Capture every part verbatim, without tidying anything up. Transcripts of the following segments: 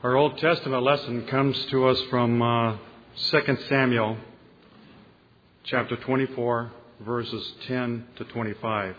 Our Old Testament lesson comes to us from uh, Second Samuel, chapter twenty-four, verses ten to twenty-five.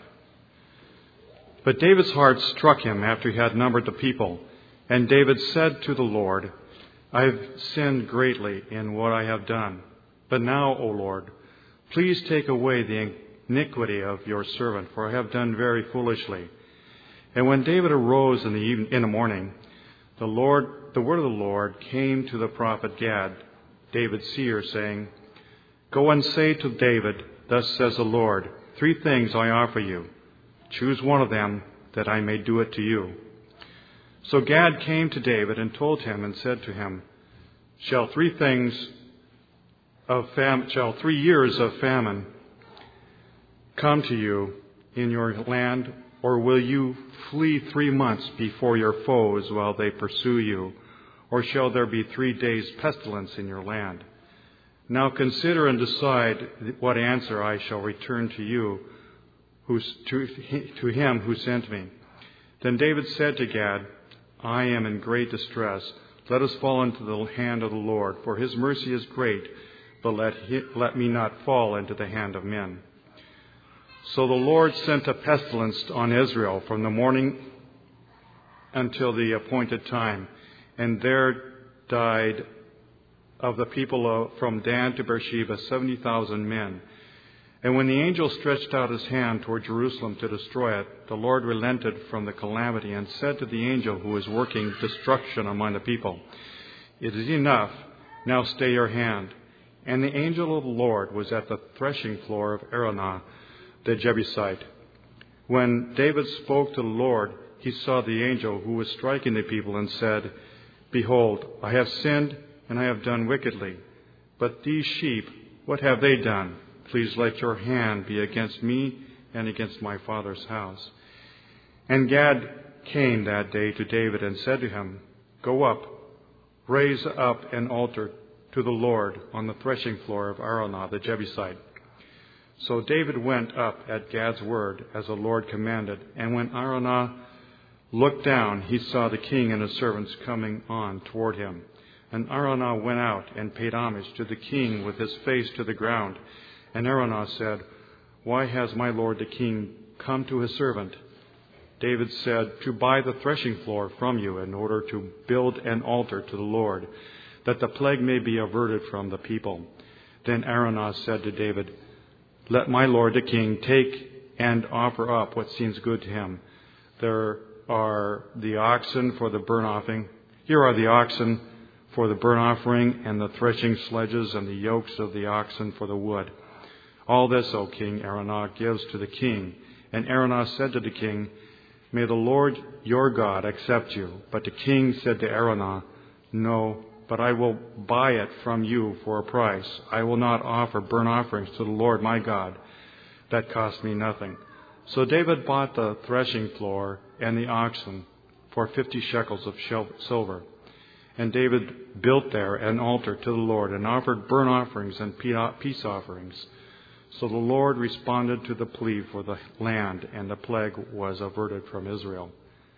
But David's heart struck him after he had numbered the people, and David said to the Lord, I have sinned greatly in what I have done. But now, O Lord, please take away the iniquity of your servant, for I have done very foolishly. And when David arose in the evening, in the morning, the Lord, the word of the Lord came to the prophet Gad, David's seer, saying, Go and say to David, Thus says the Lord, three things I offer you. Choose one of them, that I may do it to you. So Gad came to David and told him and said to him, Shall three things of fam- shall three years of famine come to you in your land, or will you flee three months before your foes while they pursue you? Or shall there be three days' pestilence in your land? Now consider and decide what answer I shall return to you, who's, to, to him who sent me. Then David said to Gad, I am in great distress. Let us fall into the hand of the Lord, for his mercy is great, but let, he, let me not fall into the hand of men. So the Lord sent a pestilence on Israel from the morning until the appointed time, and there died of the people from Dan to Beersheba seventy thousand men. And when the angel stretched out his hand toward Jerusalem to destroy it, the Lord relented from the calamity and said to the angel who was working destruction among the people, It is enough, now stay your hand. And the angel of the Lord was at the threshing floor of Araunah, the Jebusite. When David spoke to the Lord, he saw the angel who was striking the people and said, Behold, I have sinned and I have done wickedly. But these sheep, what have they done? Please let your hand be against me and against my father's house. And Gad came that day to David and said to him, Go up, raise up an altar to the Lord on the threshing floor of Araunah the Jebusite. So David went up at Gad's word, as the Lord commanded, and when Araunah looked down, he saw the king and his servants coming on toward him. And Araunah went out and paid homage to the king with his face to the ground. And Araunah said, Why has my lord the king come to his servant? David said, To buy the threshing floor from you in order to build an altar to the Lord, that the plague may be averted from the people. Then Araunah said to David, Let my lord the king take and offer up what seems good to him. There are the oxen for the burnt offering. Here are the oxen for the burnt offering, and the threshing sledges, and the yokes of the oxen for the wood. All this, O king, Araunah gives to the king. And Araunah said to the king, May the Lord your God accept you. But the king said to Araunah, No, but I will buy it from you for a price. I will not offer burnt offerings to the Lord my God. That cost me nothing. So David bought the threshing floor and the oxen for fifty shekels of silver. And David built there an altar to the Lord and offered burnt offerings and peace offerings. So the Lord responded to the plea for the land, and the plague was averted from Israel.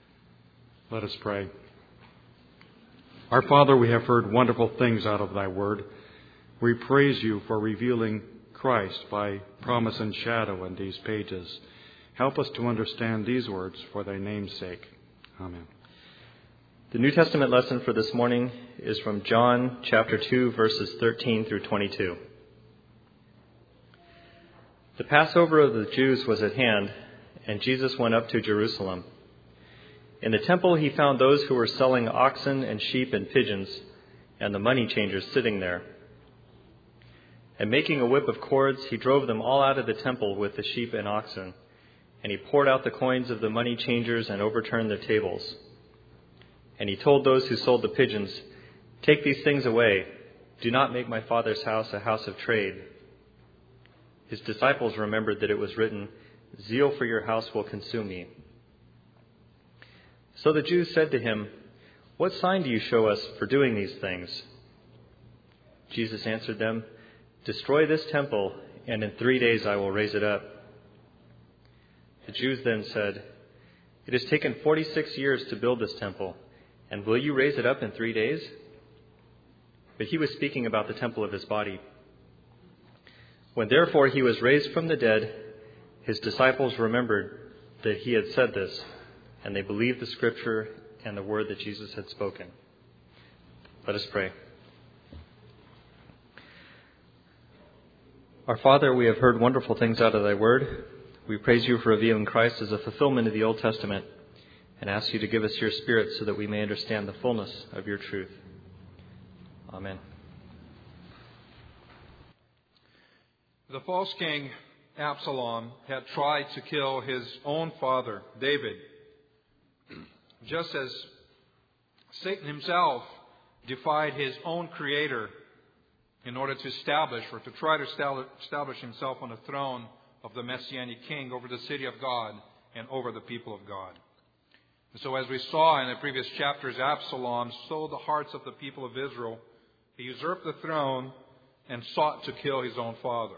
Let us pray. Our Father, we have heard wonderful things out of thy word. We praise you for revealing Christ by promise and shadow in these pages. Help us to understand these words for thy name's sake. Amen. The New Testament lesson for this morning is from John chapter two, verses thirteen through twenty-two. The Passover of the Jews was at hand, and Jesus went up to Jerusalem. In the temple he found those who were selling oxen and sheep and pigeons, and the money changers sitting there. And making a whip of cords, he drove them all out of the temple with the sheep and oxen, and he poured out the coins of the money changers and overturned their tables. And he told those who sold the pigeons, Take these things away. Do not make my Father's house a house of trade. His disciples remembered that it was written, Zeal for your house will consume me. So the Jews said to him, What sign do you show us for doing these things? Jesus answered them, Destroy this temple, and in three days I will raise it up. The Jews then said, It has taken forty-six years to build this temple, And will you raise it up in three days? But he was speaking about the temple of his body. When therefore he was raised from the dead, his disciples remembered that he had said this, and they believed the scripture and the word that Jesus had spoken. Let us pray. Our Father, we have heard wonderful things out of thy word. We praise you for revealing Christ as a fulfillment of the Old Testament, and ask you to give us your Spirit so that we may understand the fullness of your truth. Amen. The false king Absalom had tried to kill his own father, David, just as Satan himself defied his own creator in order to establish or to try to establish himself on the throne of the Messianic king over the city of God and over the people of God. And so as we saw in the previous chapters, Absalom sold the hearts of the people of Israel. He usurped the throne and sought to kill his own father.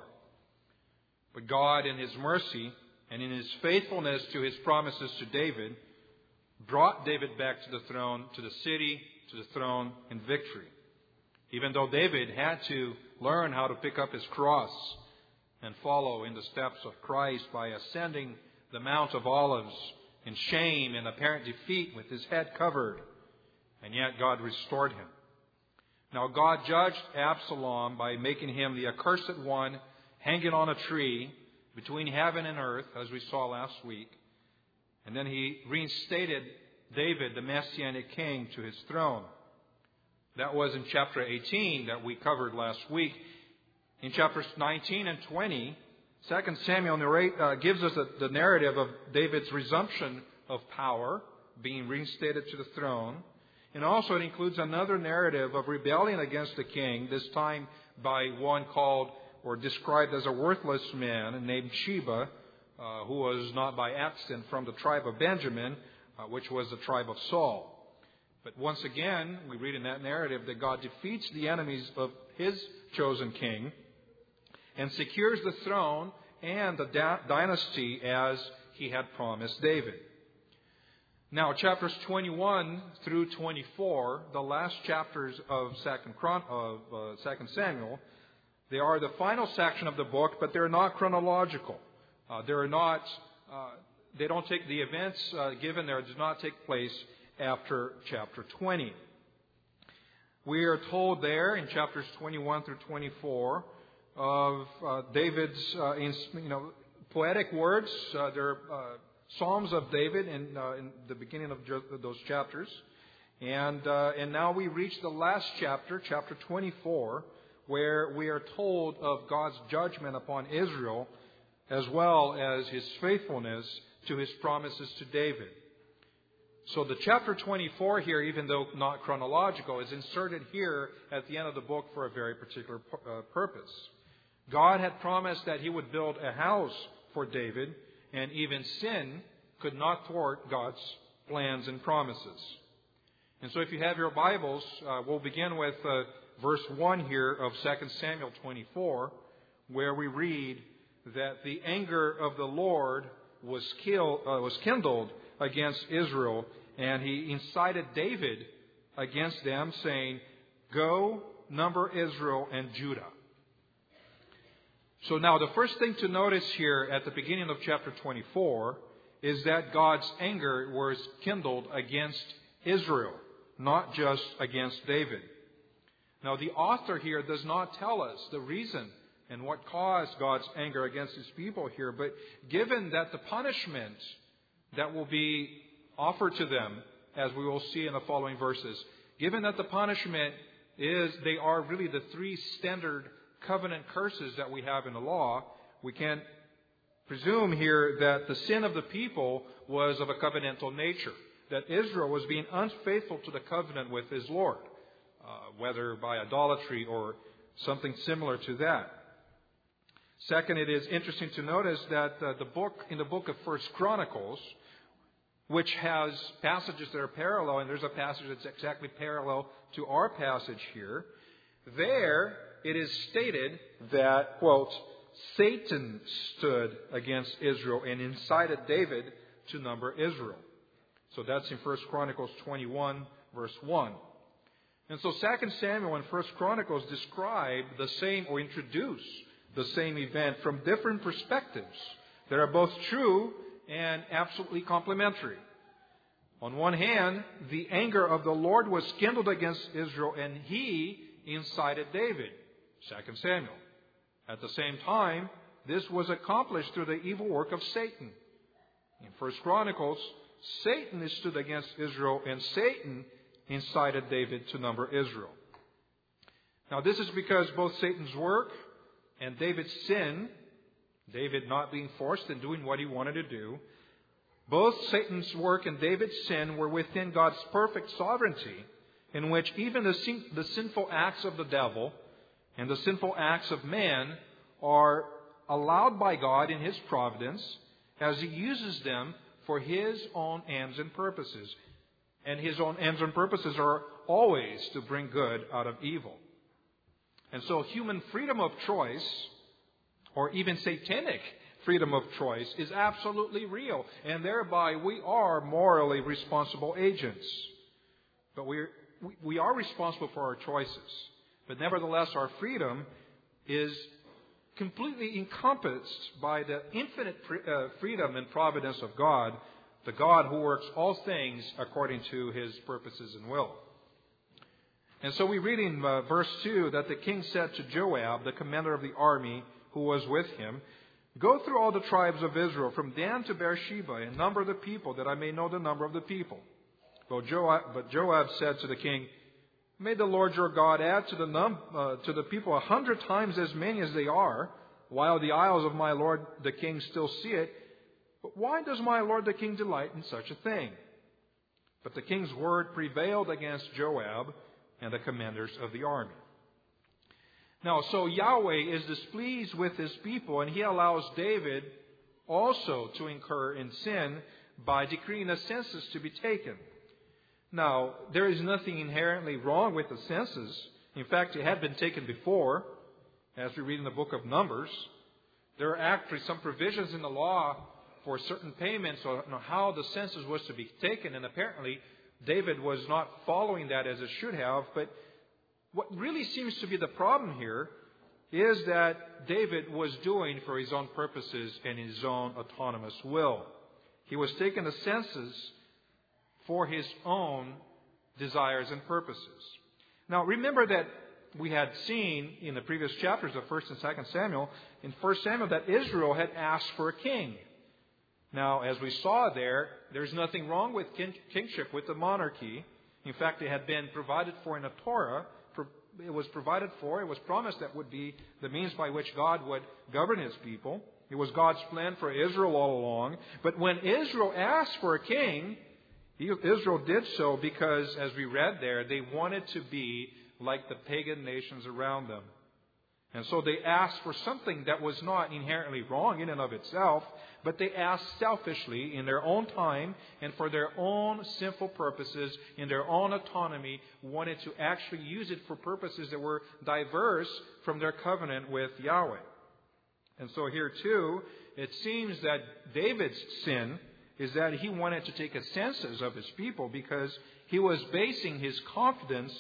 But God, in His mercy and in His faithfulness to His promises to David, brought David back to the throne, to the city, to the throne in victory. Even though David had to learn how to pick up his cross and follow in the steps of Christ by ascending the Mount of Olives in shame and apparent defeat with his head covered, and yet God restored him. Now God judged Absalom by making him the accursed one, hanging on a tree between heaven and earth, as we saw last week. And then He reinstated David, the Messianic king, to his throne. That was in chapter eighteen that we covered last week. In chapters nineteen and twenty, Second Samuel narrate, uh, gives us a, the narrative of David's resumption of power, being reinstated to the throne. And also it includes another narrative of rebellion against the king, this time by one called or described as a worthless man named Sheba, uh, who was not by accident from the tribe of Benjamin, uh, which was the tribe of Saul. But once again, we read in that narrative that God defeats the enemies of His chosen king and secures the throne and the da- dynasty as He had promised David. Now, chapters twenty-one through twenty-four, the last chapters of Second Chron- of uh, Second Samuel, they are the final section of the book, but they're not chronological. Uh, they're not. Uh, they don't take the events uh, given there. Do not take place after chapter twenty. We are told there in chapters twenty-one through twenty-four of uh, David's, uh, in, you know, poetic words. Uh, they're uh, Psalms of David in, uh, in the beginning of those chapters, and uh, and now we reach the last chapter, chapter twenty-four, where we are told of God's judgment upon Israel, as well as His faithfulness to His promises to David. So the chapter twenty-four here, even though not chronological, is inserted here at the end of the book for a very particular uh, purpose. God had promised that He would build a house for David, and even sin could not thwart God's plans and promises. And so if you have your Bibles, uh, we'll begin with uh, verse one here of Second Samuel twenty-four, where we read that the anger of the Lord was, kill, uh, was kindled against Israel, and He incited David against them, saying, "Go, number Israel and Judah." So now the first thing to notice here at the beginning of chapter twenty-four is that God's anger was kindled against Israel, not just against David. Now the author here does not tell us the reason and what caused God's anger against His people here, but given that the punishment that will be offered to them, as we will see in the following verses, given that the punishment is, they are really the three standard covenant curses that we have in the law, we can presume here that the sin of the people was of a covenantal nature, that Israel was being unfaithful to the covenant with his Lord, uh, whether by idolatry or something similar to that. Second, it is interesting to notice that uh, the book in the book of First Chronicles, which has passages that are parallel, and there's a passage that's exactly parallel to our passage here, there it is stated that, quote, Satan stood against Israel and incited David to number Israel. So that's in First Chronicles twenty-one, verse one. And so Second Samuel and First Chronicles describe the same or introduce the same event from different perspectives that are both true and absolutely complementary. On one hand, the anger of the Lord was kindled against Israel, and he incited David, Second Samuel. At the same time, this was accomplished through the evil work of Satan. In First Chronicles, Satan stood against Israel, and Satan incited David to number Israel. Now, this is because both Satan's work and David's sin, David not being forced and doing what he wanted to do, both Satan's work and David's sin were within God's perfect sovereignty, in which even the, sin, the sinful acts of the devil and the sinful acts of man are allowed by God in His providence as He uses them for His own ends and purposes. And His own ends and purposes are always to bring good out of evil. And so human freedom of choice, or even satanic freedom of choice, is absolutely real. And thereby we are morally responsible agents. But we're, we we are responsible for our choices. But nevertheless, our freedom is completely encompassed by the infinite freedom and providence of God, the God who works all things according to His purposes and will. And so we read in uh, verse two that the king said to Joab, the commander of the army who was with him, "Go through all the tribes of Israel, from Dan to Beersheba, and number the people, that I may know the number of the people." But Joab, but Joab said to the king, "May the Lord your God add to the, num, uh, to the people a hundred times as many as they are, while the isles of my lord the king still see it. But why does my lord the king delight in such a thing?" But the king's word prevailed against Joab and the commanders of the army. Now, so Yahweh is displeased with His people, and He allows David also to incur in sin by decreeing a census to be taken. Now, there is nothing inherently wrong with the census. In fact, it had been taken before, as we read in the book of Numbers. There are actually some provisions in the law for certain payments on how the census was to be taken, and apparently David was not following that as it should have. But what really seems to be the problem here is that David was doing for his own purposes and his own autonomous will. He was taking the census for his own desires and purposes. Now, remember that we had seen in the previous chapters of First and Second Samuel, in First Samuel, that Israel had asked for a king. Now, as we saw there, there's nothing wrong with king- kingship, with the monarchy. In fact, it had been provided for in the Torah. It was provided for, it was promised that would be the means by which God would govern His people. It was God's plan for Israel all along. But when Israel asked for a king, Israel did so because, as we read there, they wanted to be like the pagan nations around them. And so they asked for something that was not inherently wrong in and of itself, but they asked selfishly in their own time and for their own sinful purposes, in their own autonomy, wanted to actually use it for purposes that were diverse from their covenant with Yahweh. And so here too, it seems that David's sin is that he wanted to take a census of his people because he was basing his confidence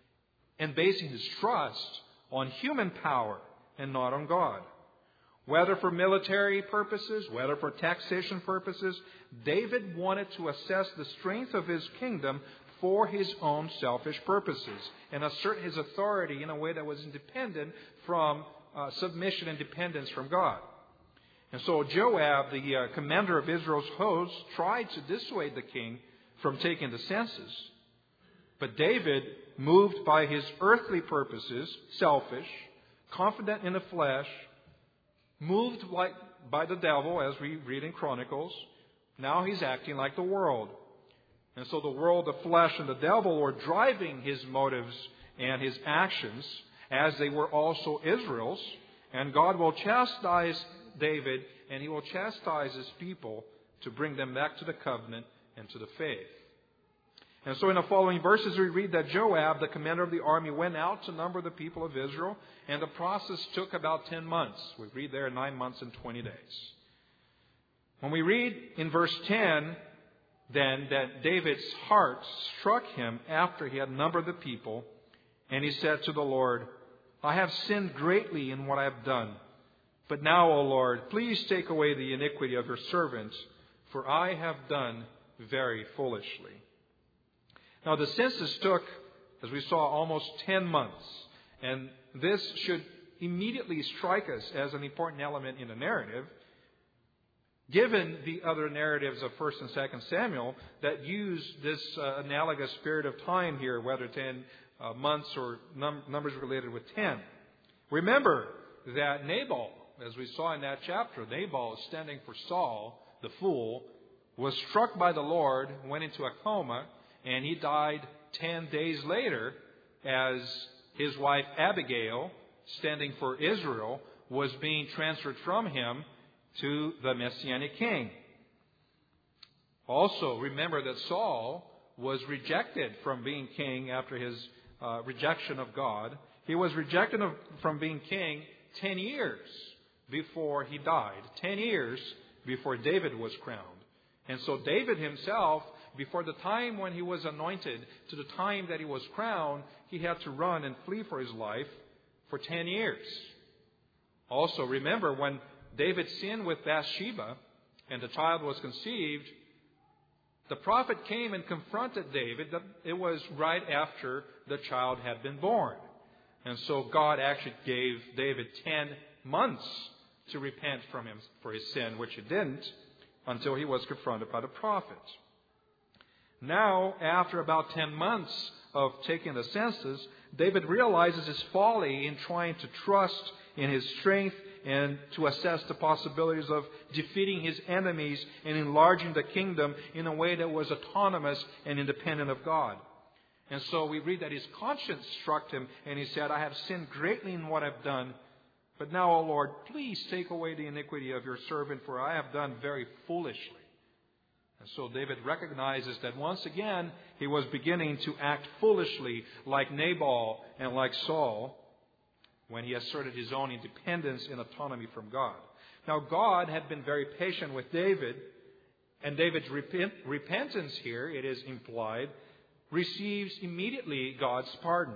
and basing his trust on human power and not on God. Whether for military purposes, whether for taxation purposes, David wanted to assess the strength of his kingdom for his own selfish purposes and assert his authority in a way that was independent from uh, submission and dependence from God. And so Joab, the uh, commander of Israel's host, tried to dissuade the king from taking the census. But David, moved by his earthly purposes, selfish, confident in the flesh, moved like by the devil, as we read in Chronicles, now he's acting like the world. And so the world, the flesh, and the devil were driving his motives and his actions, as they were also Israel's. And God will chastise David, and He will chastise His people to bring them back to the covenant and to the faith. And so in the following verses we read that Joab, the commander of the army, went out to number the people of Israel, and the process took about ten months. We read there nine months and twenty days. When we read in verse ten then that David's heart struck him after he had numbered the people, and he said to the Lord, I have sinned greatly in what I have done. But now, O Lord, please take away the iniquity of your servant, for I have done very foolishly. Now, the census took, as we saw, almost ten months. And this should immediately strike us as an important element in the narrative, given the other narratives of First and Second Samuel that use this uh, analogous period of time here, whether ten uh, months or num- numbers related with ten. Remember that Nabal, as we saw in that chapter, Nabal, standing for Saul, the fool, was struck by the Lord, went into a coma, and he died ten days later as his wife Abigail, standing for Israel, was being transferred from him to the Messianic king. Also, remember that Saul was rejected from being king after his uh, rejection of God. He was rejected of, from being king ten years before he died. Ten years before David was crowned. And so David himself, before the time when he was anointed to the time that he was crowned, he had to run and flee for his life for ten years. Also, remember when David sinned with Bathsheba and the child was conceived, the prophet came and confronted David. It was right after the child had been born. And so God actually gave David ten months to repent from him for his sin, which he didn't until he was confronted by the prophet. Now, after about ten months of taking the census, David realizes his folly in trying to trust in his strength and to assess the possibilities of defeating his enemies and enlarging the kingdom in a way that was autonomous and independent of God. And so we read that his conscience struck him, and he said, I have sinned greatly in what I've done. But now, O Lord, please take away the iniquity of your servant, for I have done very foolishly. And so David recognizes that once again he was beginning to act foolishly like Nabal and like Saul when he asserted his own independence and autonomy from God. Now, God had been very patient with David, and David's repent, repentance here, it is implied, receives immediately God's pardon.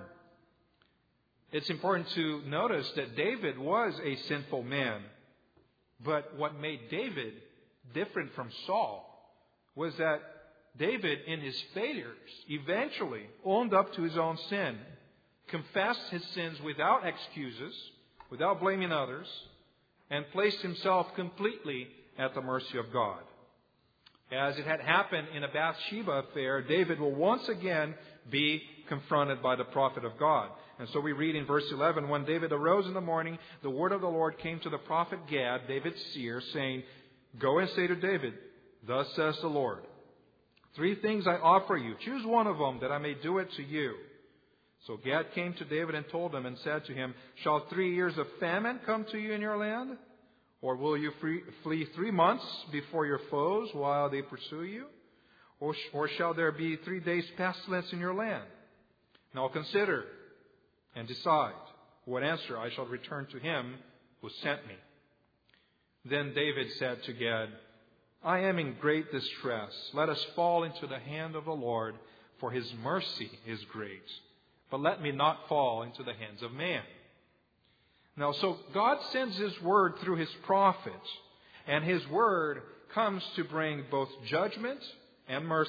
It's important to notice that David was a sinful man, but what made David different from Saul was that David, in his failures, eventually owned up to his own sin, confessed his sins without excuses, without blaming others, and placed himself completely at the mercy of God. As it had happened in a Bathsheba affair, David will once again be confronted by the prophet of God. And so we read in verse eleven, when David arose in the morning, the word of the Lord came to the prophet Gad, David's seer, saying, Go and say to David, Thus says the Lord, Three things I offer you. Choose one of them, that I may do it to you. So Gad came to David and told him and said to him, Shall three years of famine come to you in your land? Or will you free, flee three months before your foes while they pursue you? Or, or shall there be three days pestilence in your land? Now consider and decide what answer I shall return to him who sent me. Then David said to Gad, I am in great distress. Let us fall into the hand of the Lord, for his mercy is great. But let me not fall into the hands of man. Now, so God sends his word through his prophet, and his word comes to bring both judgment and mercy.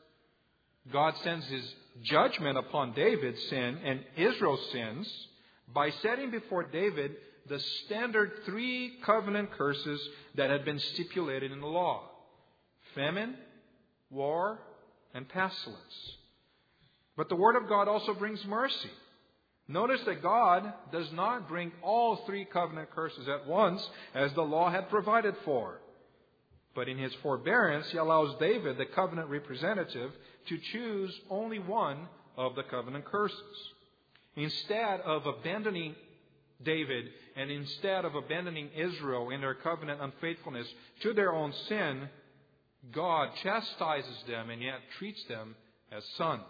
God sends his judgment upon David's sin and Israel's sins by setting before David the standard three covenant curses that had been stipulated in the law: famine, war, and pestilence. But the Word of God also brings mercy. Notice that God does not bring all three covenant curses at once, as the law had provided for. But in his forbearance, he allows David, the covenant representative, to choose only one of the covenant curses. Instead of abandoning David and instead of abandoning Israel in their covenant unfaithfulness to their own sin, God chastises them and yet treats them as sons.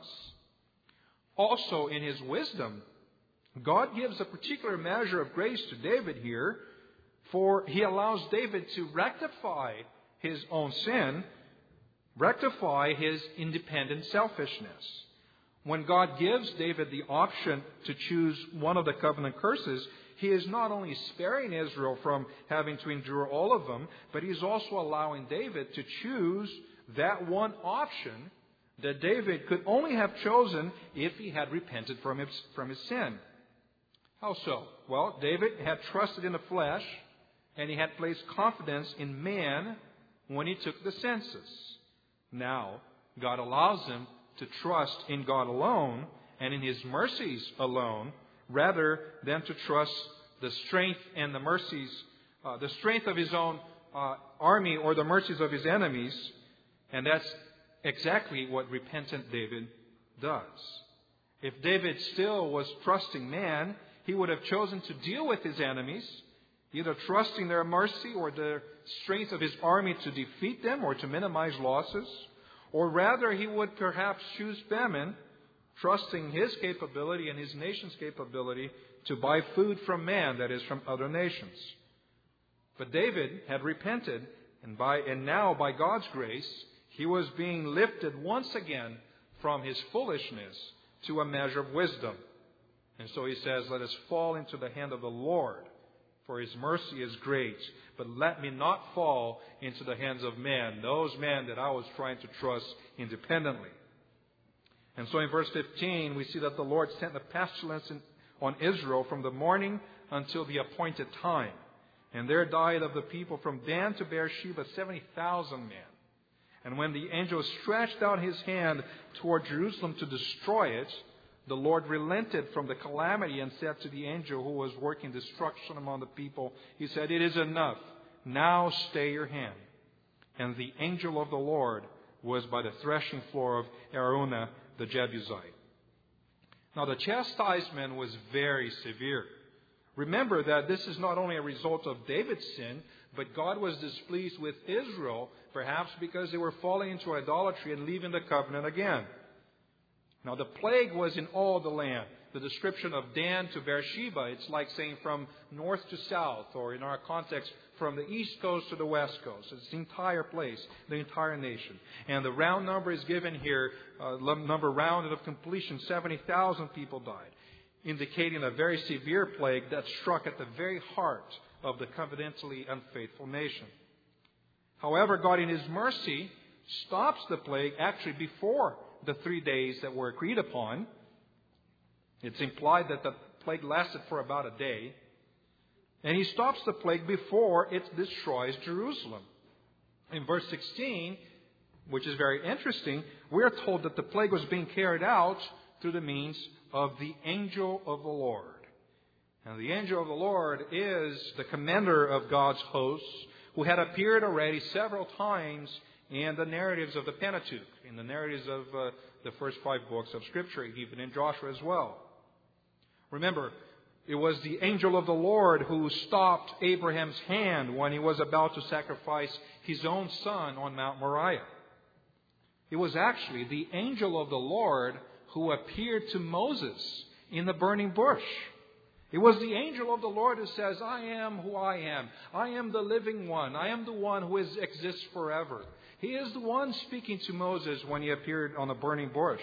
Also, in his wisdom, God gives a particular measure of grace to David here, for he allows David to rectify his own sin rectify his independent selfishness. When God gives David the option to choose one of the covenant curses, he is not only sparing Israel from having to endure all of them, but he's also allowing David to choose that one option that David could only have chosen if he had repented from his, from his sin. How so? Well, David had trusted in the flesh, and he had placed confidence in man when he took the census. Now, God allows him to trust in God alone and in His mercies alone, rather than to trust the strength and the mercies, uh, the strength of his own uh, army or the mercies of his enemies. And that's exactly what repentant David does. If David still was trusting man, he would have chosen to deal with his enemies, either trusting their mercy or the strength of his army to defeat them or to minimize losses. Or rather, he would perhaps choose famine, trusting his capability and his nation's capability to buy food from man, that is, from other nations. But David had repented, and by and now, by God's grace, he was being lifted once again from his foolishness to a measure of wisdom. And so he says, let us fall into the hand of the Lord, for His mercy is great. But let me not fall into the hands of men, those men that I was trying to trust independently. And so in verse fifteen, we see that the Lord sent a pestilence in, on Israel from the morning until the appointed time. And there died of the people from Dan to Beersheba seventy thousand men. And when the angel stretched out his hand toward Jerusalem to destroy it, the Lord relented from the calamity and said to the angel who was working destruction among the people, He said, it is enough. Now stay your hand. And the angel of the Lord was by the threshing floor of Araunah the Jebusite. Now the chastisement was very severe. Remember that this is not only a result of David's sin, but God was displeased with Israel, perhaps because they were falling into idolatry and leaving the covenant again. Now the plague was in all the land. The description of Dan to Beersheba, it's like saying from north to south, or in our context, from the east coast to the west coast. It's the entire place, the entire nation. And the round number is given here, uh, number rounded of completion, seventy thousand people died, indicating a very severe plague that struck at the very heart of the covenantally unfaithful nation. However, God in His mercy stops the plague actually before the three days that were agreed upon. It's implied that the plague lasted for about a day. And He stops the plague before it destroys Jerusalem. In verse sixteen, which is very interesting, we are told that the plague was being carried out through the means of the angel of the Lord. And the angel of the Lord is the commander of God's hosts, who had appeared already several times in the narratives of the Pentateuch, in the narratives of uh, the first five books of Scripture, even in Joshua as well. Remember, it was the angel of the Lord who stopped Abraham's hand when he was about to sacrifice his own son on Mount Moriah. It was actually the angel of the Lord who appeared to Moses in the burning bush. It was the angel of the Lord who says, I am who I am. I am the living one. I am the one who is, exists forever. He is the one speaking to Moses when he appeared on the burning bush.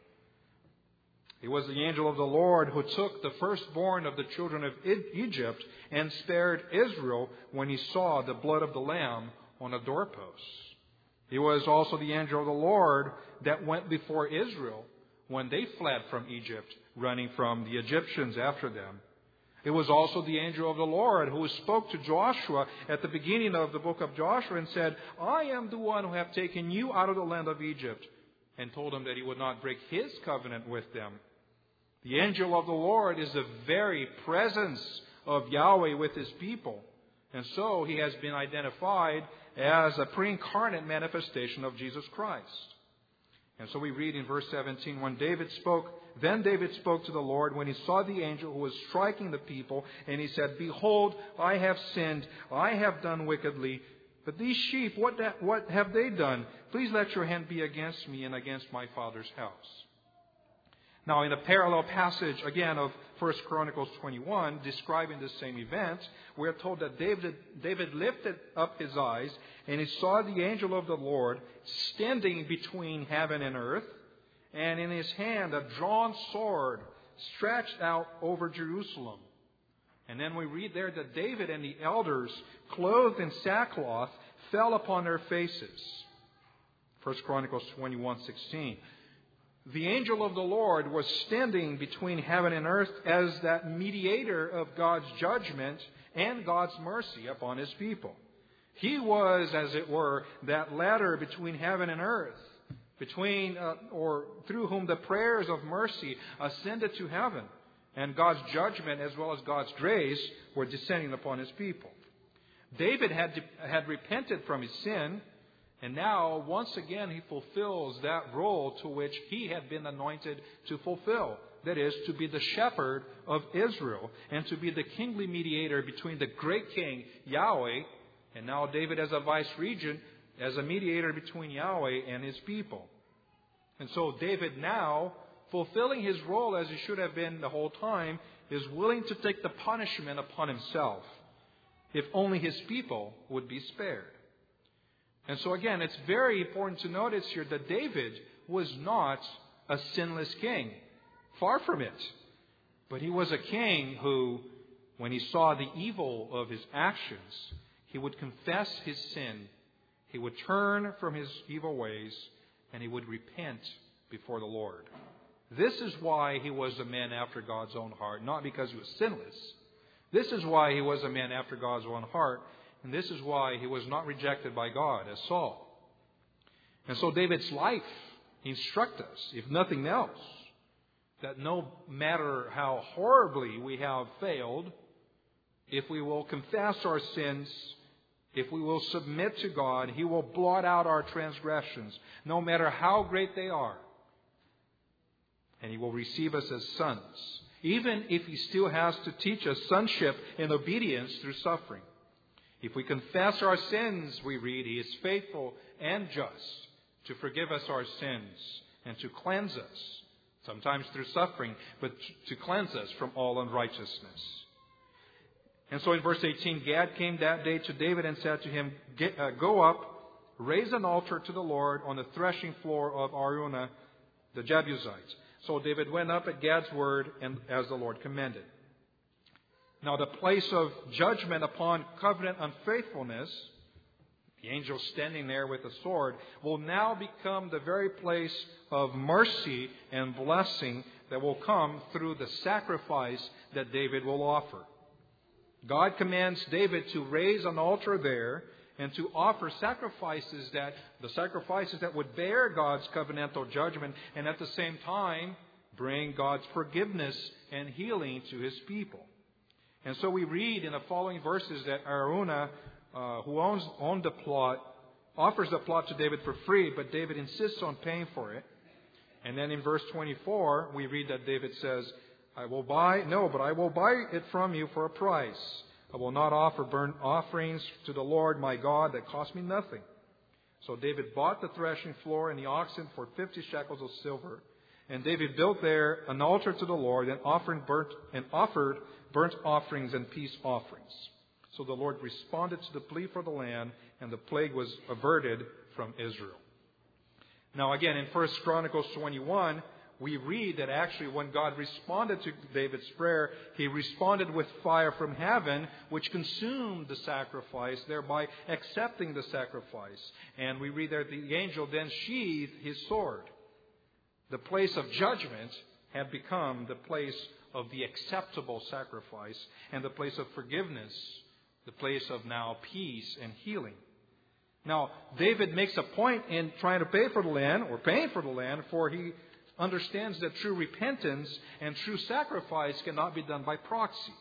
It was the angel of the Lord who took the firstborn of the children of Egypt and spared Israel when he saw the blood of the lamb on the doorposts. It was also the angel of the Lord that went before Israel when they fled from Egypt, running from the Egyptians after them. It was also the angel of the Lord who spoke to Joshua at the beginning of the book of Joshua and said, I am the one who have taken you out of the land of Egypt, and told him that he would not break his covenant with them. The angel of the Lord is the very presence of Yahweh with His people. And so He has been identified as a pre-incarnate manifestation of Jesus Christ. And so we read in verse seventeen, when David spoke, then David spoke to the Lord when he saw the angel who was striking the people, and he said, Behold, I have sinned, I have done wickedly. But these sheep, what, what have they done? Please let your hand be against me and against my father's house. Now, in a parallel passage, again, of First Chronicles twenty-one, describing the same event, we are told that David, David lifted up his eyes, and he saw the angel of the Lord standing between heaven and earth, and in his hand a drawn sword stretched out over Jerusalem. And then we read there that David and the elders, clothed in sackcloth, fell upon their faces. First Chronicles twenty-one sixteen. The angel of the Lord was standing between heaven and earth as that mediator of God's judgment and God's mercy upon His people. He was, as it were, that ladder between heaven and earth, between uh, or through whom the prayers of mercy ascended to heaven, and God's judgment as well as God's grace were descending upon His people. David had had repented from his sin, and now once again he fulfills that role to which he had been anointed to fulfill. That is, to be the shepherd of Israel and to be the kingly mediator between the great king Yahweh, and now David as a vice-regent, as a mediator between Yahweh and His people. And so David now, fulfilling his role as he should have been the whole time, is willing to take the punishment upon himself, if only his people would be spared. And so again, it's very important to notice here that David was not a sinless king. Far from it. But he was a king who, when he saw the evil of his actions, he would confess his sin, he would turn from his evil ways, and he would repent before the Lord. This is why he was a man after God's own heart, not because he was sinless. This is why he was a man after God's own heart, and this is why he was not rejected by God as Saul. And so David's life instructs us, if nothing else, that no matter how horribly we have failed, if we will confess our sins, if we will submit to God, He will blot out our transgressions, no matter how great they are. And He will receive us as sons, even if He still has to teach us sonship and obedience through suffering. If we confess our sins, we read, He is faithful and just to forgive us our sins and to cleanse us, sometimes through suffering, but to cleanse us from all unrighteousness. And so in verse eighteen, Gad came that day to David and said to him, Go up, raise an altar to the Lord on the threshing floor of Araunah the Jebusite. So David went up at Gad's word, and as the Lord commanded. Now the place of judgment upon covenant unfaithfulness, the angel standing there with a sword, will now become the very place of mercy and blessing that will come through the sacrifice that David will offer. God commands David to raise an altar there and to offer sacrifices that, the sacrifices that would bear God's covenantal judgment and at the same time bring God's forgiveness and healing to His people. And so we read in the following verses that Araunah, uh, who owns, owned the plot, offers the plot to David for free, but David insists on paying for it. And then in verse twenty-four, we read that David says, I will buy, no, but I will buy it from you for a price. I will not offer burnt offerings to the Lord my God that cost me nothing. So David bought the threshing floor and the oxen for fifty shekels of silver. And David built there an altar to the Lord and offered burnt, and offered burnt offerings and peace offerings. So the Lord responded to the plea for the land, and the plague was averted from Israel. Now again, in First Chronicles twenty-one, we read that actually when God responded to David's prayer, He responded with fire from heaven, which consumed the sacrifice, thereby accepting the sacrifice. And we read that the angel then sheathed his sword. The place of judgment had become the place of the acceptable sacrifice and the place of forgiveness, the place of now peace and healing. Now, David makes a point in trying to pay for the land, or paying for the land, for he understands that true repentance and true sacrifice cannot be done by proxy.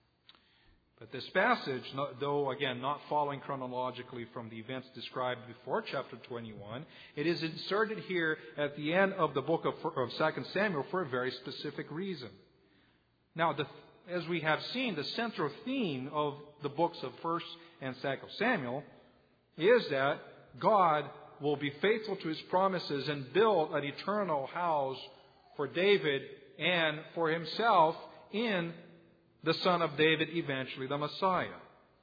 But this passage, though again not following chronologically from the events described before chapter twenty-one, it is inserted here at the end of the book of, of Second Samuel for a very specific reason. Now, the, as we have seen, the central theme of the books of First and Second Samuel is that God will be faithful to His promises and build an eternal house for David and for himself in the Son of David, eventually the Messiah.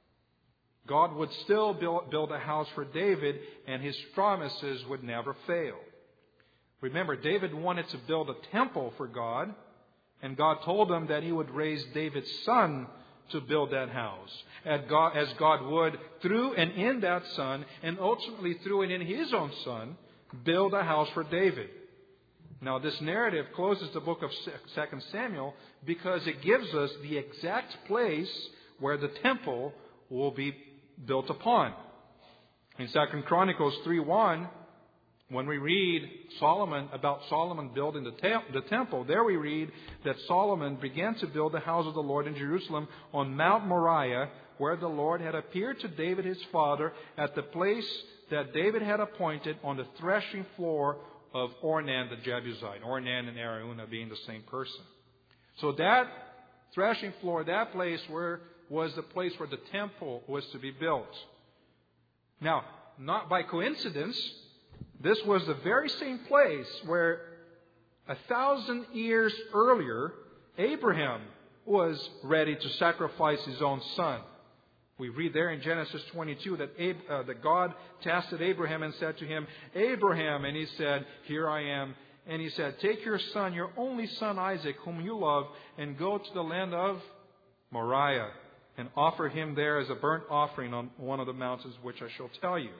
God would still build, build a house for David, and his promises would never fail. Remember, David wanted to build a temple for God, and God told him that he would raise David's son to build that house, as God, as God would, through and in that son, and ultimately through and in his own son, build a house for David. Now, this narrative closes the book of Second Samuel because it gives us the exact place where the temple will be built upon. In Second Chronicles three one, when we read Solomon about Solomon building the, te- the temple, there we read that Solomon began to build the house of the Lord in Jerusalem on Mount Moriah, where the Lord had appeared to David his father at the place that David had appointed on the threshing floor of Ornan the Jebusite. Ornan and Araunah being the same person. So that threshing floor, that place where was the place where the temple was to be built. Now, not by coincidence, this was the very same place where a thousand years earlier, Abraham was ready to sacrifice his own son. We read there in Genesis twenty-two that, Ab- uh, that God tested Abraham and said to him, "Abraham," and he said, "Here I am." And he said, "Take your son, your only son Isaac, whom you love, and go to the land of Moriah, and offer him there as a burnt offering on one of the mountains which I shall tell you."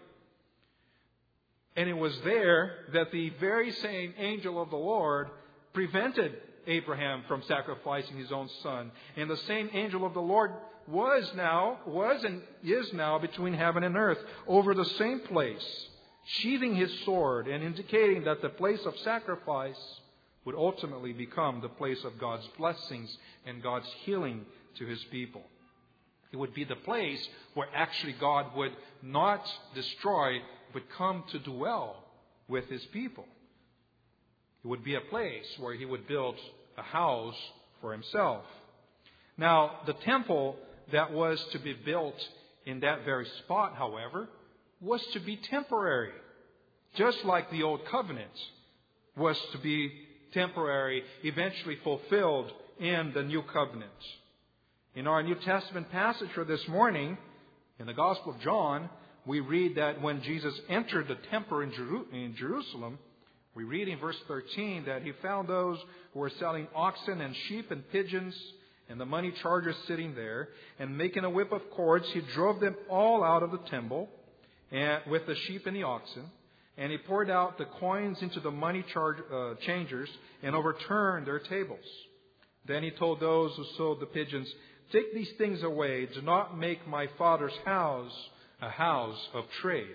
And it was there that the very same angel of the Lord prevented Abraham from sacrificing his own son. And the same angel of the Lord was now, was and is now between heaven and earth over the same place, sheathing his sword and indicating that the place of sacrifice would ultimately become the place of God's blessings and God's healing to his people. It would be the place where actually God would not destroy, but come to dwell with his people. It would be a place where he would build a house for himself. Now, the temple that was to be built in that very spot, however, was to be temporary. Just like the Old Covenant was to be temporary, eventually fulfilled in the New Covenant. In our New Testament passage for this morning, in the Gospel of John, we read that when Jesus entered the temple in, Jeru- in Jerusalem, we read in verse thirteen that he found those who were selling oxen and sheep and pigeons and the money changers sitting there, and making a whip of cords, he drove them all out of the temple and, with the sheep and the oxen, and he poured out the coins into the money charge, uh, changers and overturned their tables. Then he told those who sold the pigeons, "Take these things away. Do not make my Father's house a house of trade."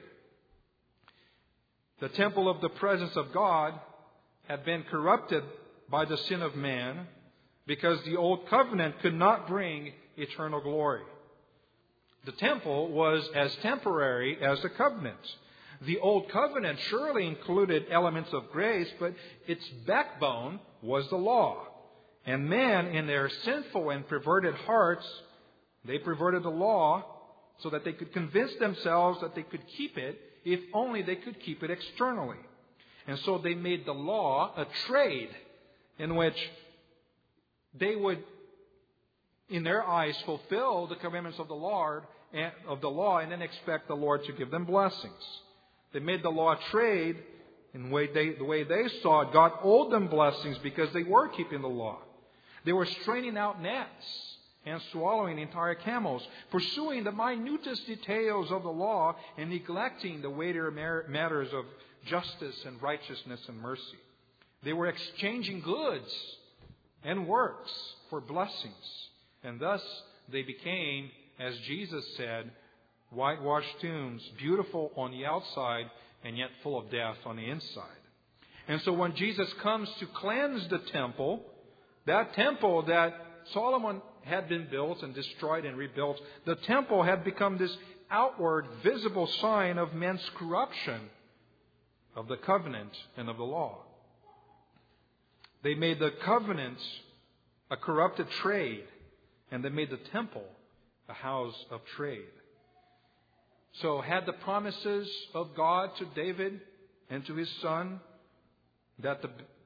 The temple of the presence of God had been corrupted by the sin of man because the old covenant could not bring eternal glory. The temple was as temporary as the covenant. The old covenant surely included elements of grace, but its backbone was the law. And man, in their sinful and perverted hearts, they perverted the law so that they could convince themselves that they could keep it if only they could keep it externally. And so they made the law a trade in which they would, in their eyes, fulfill the commandments of the Lord and of the law and then expect the Lord to give them blessings. They made the law a trade in the way they, the way they saw it. God owed them blessings because they were keeping the law. They were straining out nets and swallowing entire camels, pursuing the minutest details of the law and neglecting the weightier matters of justice and righteousness and mercy. They were exchanging goods and works for blessings. And thus they became, as Jesus said, whitewashed tombs, beautiful on the outside and yet full of death on the inside. And so when Jesus comes to cleanse the temple, that temple that Solomon had been built and destroyed and rebuilt, the temple had become this outward, visible sign of men's corruption of the covenant and of the law. They made the covenant a corrupted trade, and they made the temple a house of trade. So had the promises of God to David and to his son that the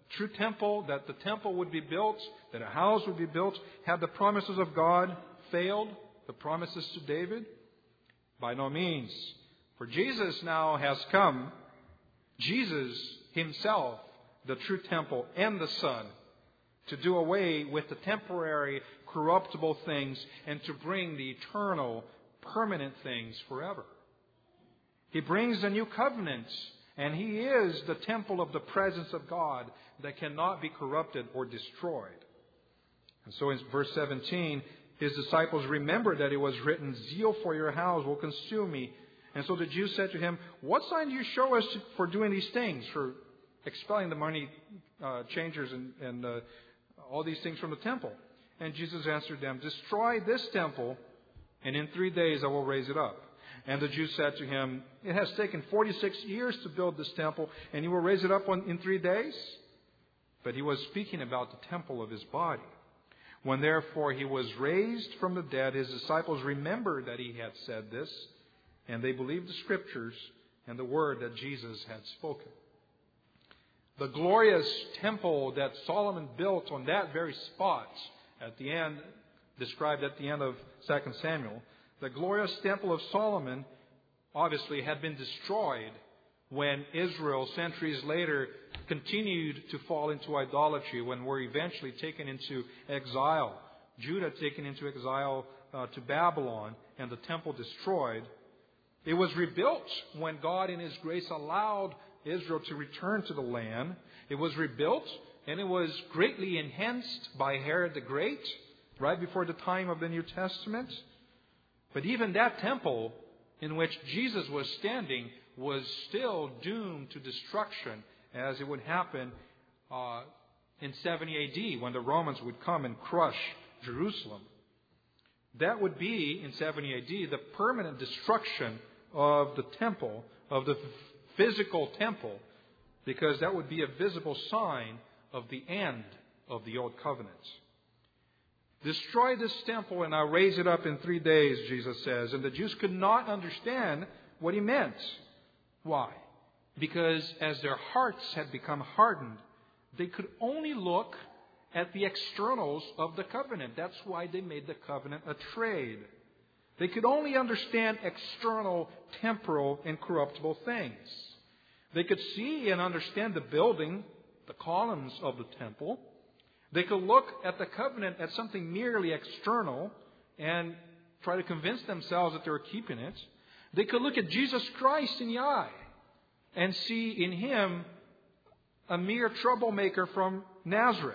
true temple, that the temple would be built, that a house would be built, had the promises of God failed, the promises to David? By no means. For Jesus now has come, Jesus himself, the true temple and the Son, to do away with the temporary, corruptible things and to bring the eternal, permanent things forever. He brings a new covenant, and He is the temple of the presence of God that cannot be corrupted or destroyed. And so in verse seventeen, His disciples remembered that it was written, "Zeal for your house will consume me." And so the Jews said to Him, "What sign do you show us for doing these things, for expelling the money uh, changers and, and uh, all these things from the temple?" And Jesus answered them, "Destroy this temple, and in three days I will raise it up." And the Jews said to Him, "It has taken forty-six years to build this temple, and you will raise it up in three days?" But He was speaking about the temple of His body. When therefore He was raised from the dead, His disciples remembered that He had said this, and they believed the Scriptures and the word that Jesus had spoken. The glorious temple that Solomon built on that very spot at the end, described at the end of Second Samuel, the glorious temple of Solomon obviously had been destroyed when Israel, centuries later, continued to fall into idolatry, when were eventually taken into exile. Judah taken into exile uh, to Babylon, and the temple destroyed. It was rebuilt when God in His grace allowed Israel to return to the land. It was rebuilt, and it was greatly enhanced by Herod the Great, right before the time of the New Testament. But even that temple in which Jesus was standing was still doomed to destruction, as it would happen uh, in seventy A D when the Romans would come and crush Jerusalem. That would be, in seventy A D, the permanent destruction of the temple, of the physical temple, because that would be a visible sign of the end of the Old Covenant. "Destroy this temple and I'll raise it up in three days," Jesus says. And the Jews could not understand what He meant. Why? Because as their hearts had become hardened, they could only look at the externals of the covenant. That's why they made the covenant a trade. They could only understand external, temporal, and corruptible things. They could see and understand the building, the columns of the temple. They could look at the covenant as something merely external and try to convince themselves that they were keeping it. They could look at Jesus Christ in the eye and see in Him a mere troublemaker from Nazareth.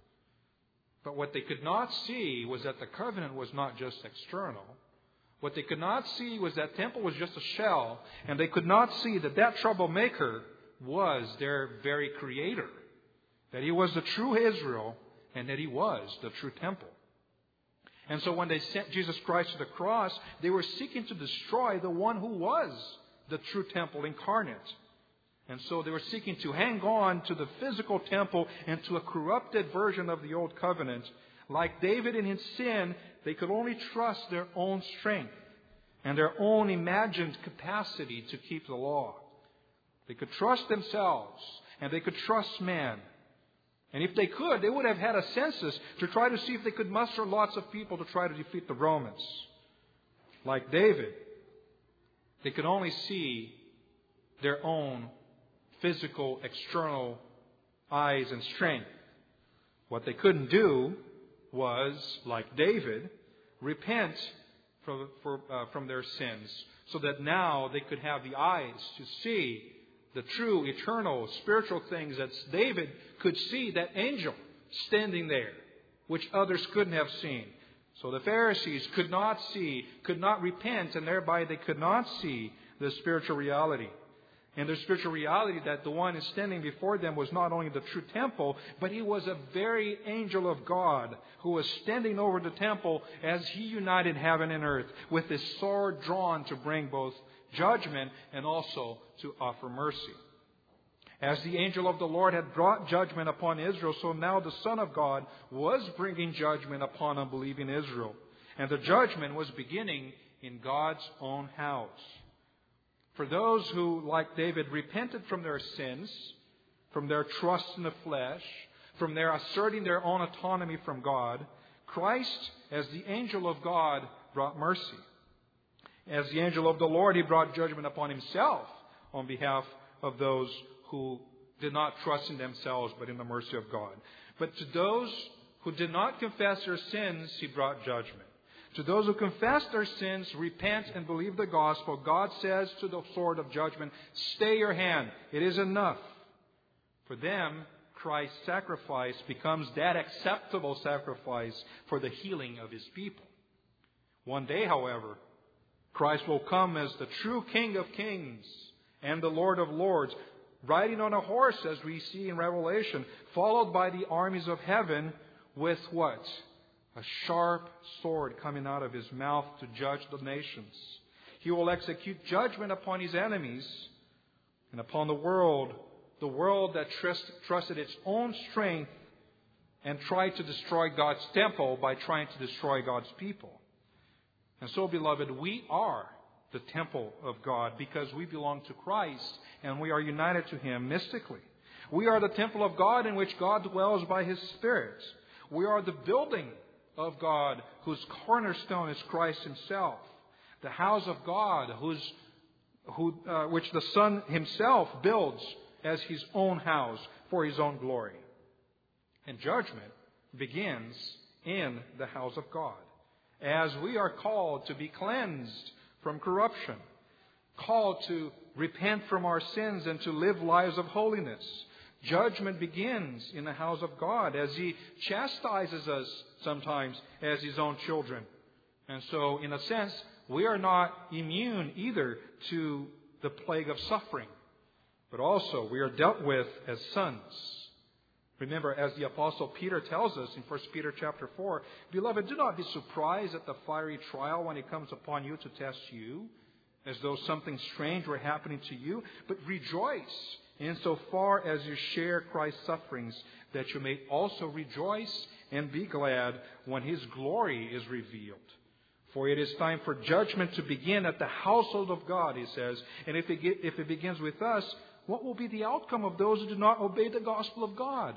But what they could not see was that the covenant was not just external. What they could not see was that temple was just a shell, and they could not see that that troublemaker was their very Creator. That He was the true Israel, and that He was the true temple. And so when they sent Jesus Christ to the cross, they were seeking to destroy the one who was the true temple incarnate. And so they were seeking to hang on to the physical temple and to a corrupted version of the Old Covenant. Like David in his sin, they could only trust their own strength and their own imagined capacity to keep the law. They could trust themselves, and they could trust man. And if they could, they would have had a census to try to see if they could muster lots of people to try to defeat the Romans. Like David, they could only see their own physical, external eyes and strength. What they couldn't do was, like David, repent from, for, uh, from their sins, so that now they could have the eyes to see the true, eternal, spiritual things that David could see, that angel standing there, which others couldn't have seen. So the Pharisees could not see, could not repent, and thereby they could not see the spiritual reality. And the spiritual reality that the one standing before them was not only the true temple, but he was a very angel of God who was standing over the temple as He united heaven and earth with His sword drawn to bring both judgment and also to offer mercy. As the angel of the Lord had brought judgment upon Israel, so now the Son of God was bringing judgment upon unbelieving Israel. And the judgment was beginning in God's own house. For those who, like David, repented from their sins from their trust in the flesh, from their asserting their own autonomy from God, Christ, as the angel of God, brought mercy. As the angel of the Lord, He brought judgment upon Himself on behalf of those who did not trust in themselves, but in the mercy of God. But to those who did not confess their sins, He brought judgment. To those who confess their sins, repent and believe the gospel, God says to the sword of judgment, stay your hand. It is enough. For them, Christ's sacrifice becomes that acceptable sacrifice for the healing of His people. One day, however, Christ will come as the true King of kings and the Lord of lords, riding on a horse, as we see in Revelation, followed by the armies of heaven with what? A sharp sword coming out of His mouth to judge the nations. He will execute judgment upon His enemies and upon the world, the world that trust, trusted its own strength and tried to destroy God's temple by trying to destroy God's people. And so, beloved, we are the temple of God because we belong to Christ and we are united to Him mystically. We are the temple of God in which God dwells by His Spirit. We are the building of God whose cornerstone is Christ Himself. The house of God whose, who, uh, which the Son Himself builds as His own house for His own glory. And judgment begins in the house of God, as we are called to be cleansed from corruption, called to repent from our sins and to live lives of holiness. Judgment begins in the house of God as He chastises us sometimes as His own children. And so, in a sense, we are not immune either to the plague of suffering, but also we are dealt with as sons. Remember, as the Apostle Peter tells us in First Peter chapter four, beloved, do not be surprised at the fiery trial when it comes upon you to test you, as though something strange were happening to you, but rejoice insofar as you share Christ's sufferings, that you may also rejoice and be glad when His glory is revealed. For it is time for judgment to begin at the household of God, he says. And if it, if it begins with us, what will be the outcome of those who do not obey the gospel of God?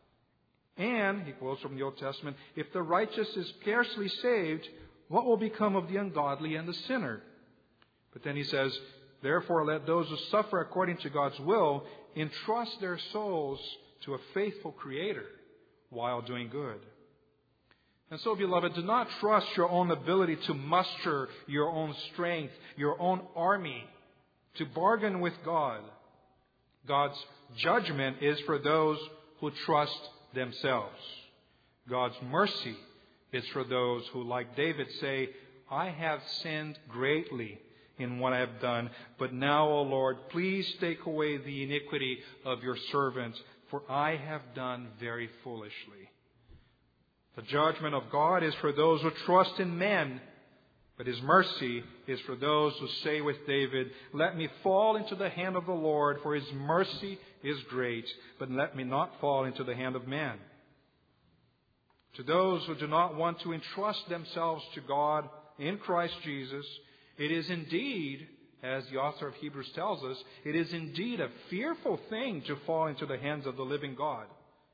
And, he quotes from the Old Testament, if the righteous is scarcely saved, what will become of the ungodly and the sinner? But then he says, therefore let those who suffer according to God's will entrust their souls to a faithful Creator while doing good. And so, beloved, do not trust your own ability to muster your own strength, your own army, to bargain with God. God's judgment is for those who trust themselves. God's mercy is for those who, like David, say, I have sinned greatly in what I have done, but now, O Lord, please take away the iniquity of your servant, for I have done very foolishly. The judgment of God is for those who trust in men, but His mercy is for those who say with David, let me fall into the hand of the Lord, for His mercy is great, but let me not fall into the hand of man. To those who do not want to entrust themselves to God in Christ Jesus, it is indeed, as the author of Hebrews tells us, it is indeed a fearful thing to fall into the hands of the living God.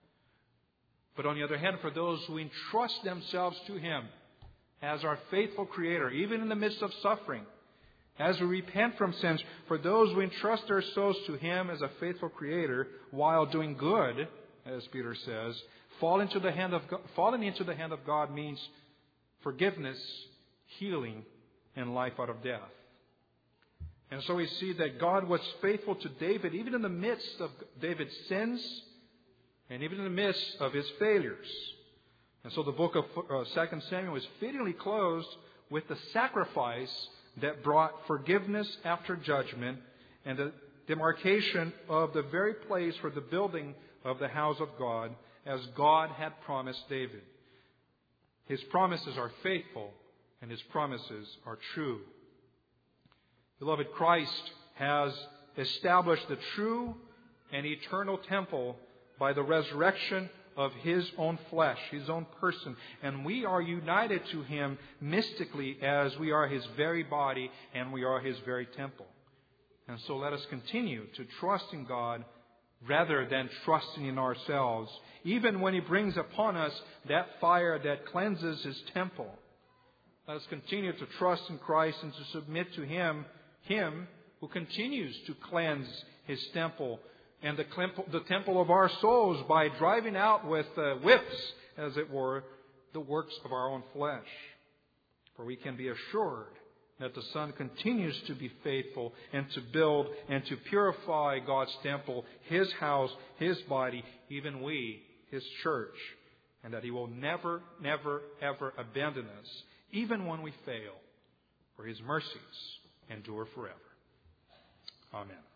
But on the other hand, for those who entrust themselves to Him as our faithful Creator, even in the midst of suffering, as we repent from sins, for those who entrust their souls to Him as a faithful Creator while doing good, as Peter says, fall into the hand of God, falling into the hand of God means forgiveness, healing, and life out of death. And so we see that God was faithful to David even in the midst of David's sins and even in the midst of his failures. And so the book of uh, Second Samuel is fittingly closed with the sacrifice that brought forgiveness after judgment and the demarcation of the very place for the building of the house of God, as God had promised David. His promises are faithful and His promises are true. Beloved, Christ has established the true and eternal temple by the resurrection of His own flesh, His own person. And we are united to Him mystically as we are His very body and we are His very temple. And so let us continue to trust in God rather than trusting in ourselves, even when He brings upon us that fire that cleanses His temple. Let us continue to trust in Christ and to submit to Him, Him who continues to cleanse His temple and the, the temple of our souls by driving out with uh, whips, as it were, the works of our own flesh. For we can be assured that the Son continues to be faithful and to build and to purify God's temple, His house, His body, even we, His church, and that He will never, never, ever abandon us, even when we fail, for His mercies endure forever. Amen.